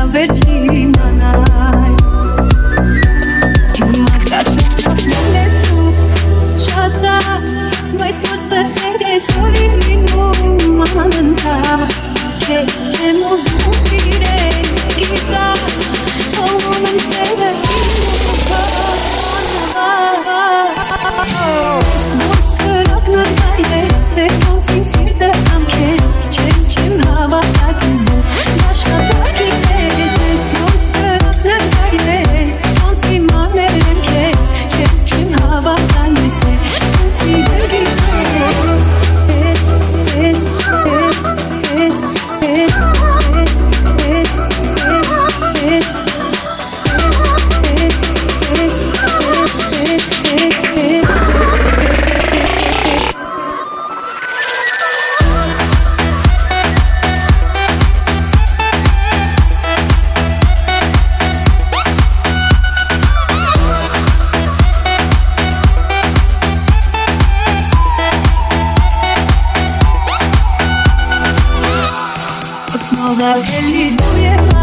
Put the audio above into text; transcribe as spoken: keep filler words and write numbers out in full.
վերջի մանայ Հիմա կասես թողնել է դու Շատ շատ Բայց որ սրտեր ես հորին լինում անընդհատ Քեզ չեմ ուզում սիրել Իսա Թողնում եմ սերը Ոնց կրակն ընդայր ես Էս ոնց իմ սիրտը ամ քեզ Չեմ չեմ հավատակ ինձ դու Նաշկատակ իքներես Էս ոնց կրակն ընդայր ես Ոնց իմանել եմ քեզ Չեմ չեմ հավատակ ինձ դու Սիրելի քեզ Էս, էս, էս, էս, էս, էս, էս, էս, էս Снова Элли дует